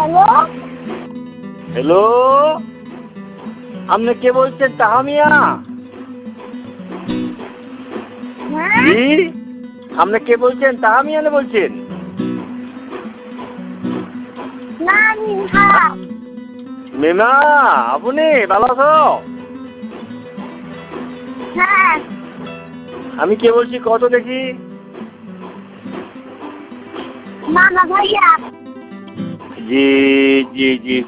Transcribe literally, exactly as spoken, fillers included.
Hello hello, আপনি কে বলছেন? তাহামিয়া? হ্যাঁ জি, আপনি কে বলছেন? তাহামিয়া না বলছেন? না মিহা মিমা, আপনি ভালো আছো? হ্যাঁ আমি কে বলছি কত দেখি? মামা ভাইয়া জি জি জি